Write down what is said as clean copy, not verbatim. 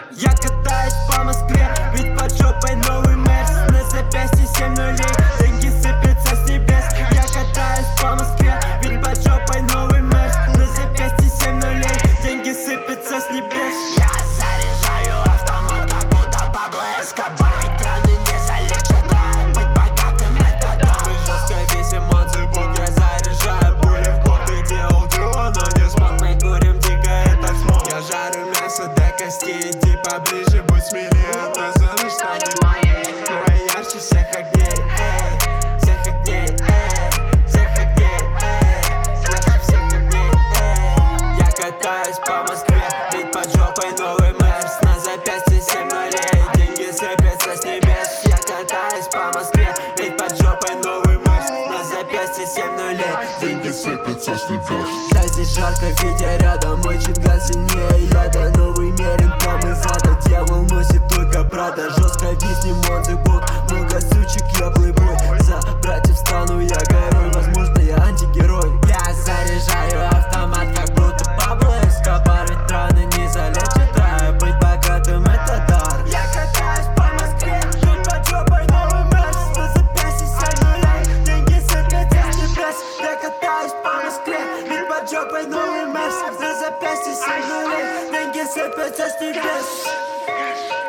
Я катаюсь по Москве, ведь под жопой новый мерс. На запястье 7 нулей, деньги сыпятся с небес. Я катаюсь по Москве, ведь под жопой новый мерс. На запястье 7 нулей, деньги сыпятся с небес. Я заряжаю автомат, как будто Пабло Эскобар. Экраны не залечат, быть богатым это да. Мы жестко весим от зубок, я заряжаю пули в бок. Ты делал дела, но не смог. Мы курим дико, это смог. Я жарю мясо до костей, иди поближе, будь смелее. Это за ночь станет моей. Давай ярче всех огней, эй, всех огней, эй, всех огней, эй, ярче всех огней, эй. Я катаюсь по Москве, ведь под жопой новый мерс. На запястье 7 нулей, деньги сыпятся с небес. Я катаюсь по Москве, ведь под жопой новый мерс. На запястье 7 нулей, деньги сыпятся с небес. Да, здесь жарко, Витя рядом, очень газ сильнее яда. Новый мерин там из ада, дьявол носит только Прада. Жестко виснем от зубок, много сучек, я плейбой. За братьев стану я герой, возможно я антигерой. Я заряжаю автомат, как будто Пабло Эскобар. Экраны не залечат, а быть богатым это дар. Я катаюсь по Москве, ведь под жопой новый мерс. На запястье 7 нулей, деньги сыпятся с небес. Я катаюсь по Москве, ведь под жопой новый мерс. На запястье 7 нулей, деньги сыпятся с небес.